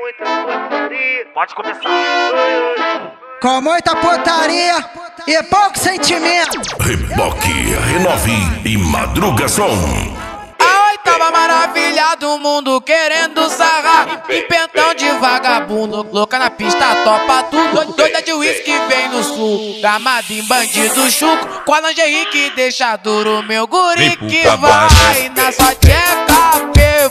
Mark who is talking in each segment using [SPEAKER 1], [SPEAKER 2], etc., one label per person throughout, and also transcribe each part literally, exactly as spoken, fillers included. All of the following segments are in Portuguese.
[SPEAKER 1] muita putaria. Pode começar.
[SPEAKER 2] Com muita putaria e pouco sentimento.
[SPEAKER 3] Reboque, renove e madruga som.
[SPEAKER 4] A oitava maravilha do mundo querendo sarrar. Empentão de vagabundo, louca na pista, topa tudo. Doida de uísque vem no sul, gamada em bandido chuco. Com a lingerie que deixa duro meu guri que vai na sua tcheca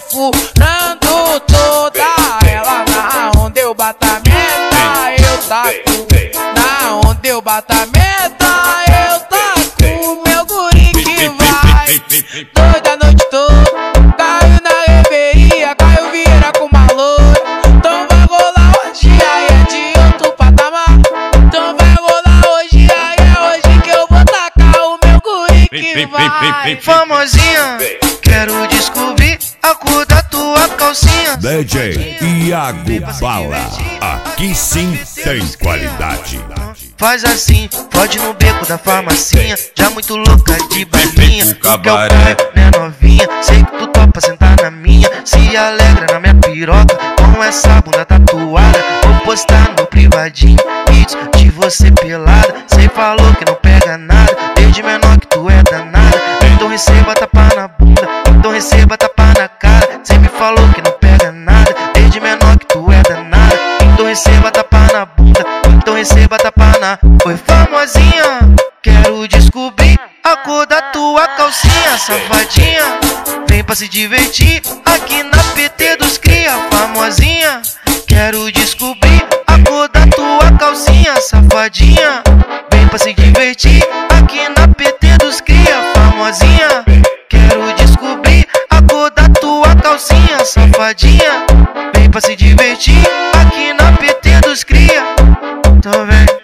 [SPEAKER 4] perfurando toda ela. Na onda eu bato a meta, eu taco. Na onda eu bato a meta, eu taco. Meu guri que vai doida a noite toda. Caiu na reveria, caiu vira com uma loura. Então vai rolar hoje, aí é de outro patamar. Então vai rolar hoje, aí é hoje que eu vou tacar o meu guri que vai.
[SPEAKER 5] Famosinha, quero descobrir a cor da tua calcinha.
[SPEAKER 3] D J Iago Bala, aqui sim tem qualidade.
[SPEAKER 5] Faz assim, pode no beco da farmacinha. Já muito louca de balinha. Tu quer o pai, né novinha? Sei que tu topa sentar na minha. Se alegra na minha piroca com essa bunda tatuada. Vou postar no privadinho vídeos de você pelada. Cê falou que não pega nada, desde menor que tu é danada. Então receba tapa na bunda, então receba tapa na cara. Cê me falou que não pega nada, desde menor que tu é danada. Então receba tapa na bunda, então receba tapa na... Oi famosinha, quero descobrir a cor da tua calcinha, safadinha. Vem pra se divertir aqui na P T dos cria. Famosinha, quero descobrir a cor da tua calcinha, safadinha. Vem pra se divertir aqui na P T dos cria. Famosinha, quero descobrir a cor da tua calcinha, safadinha. Vem pra se divertir aqui na P T dos cria. Então vem.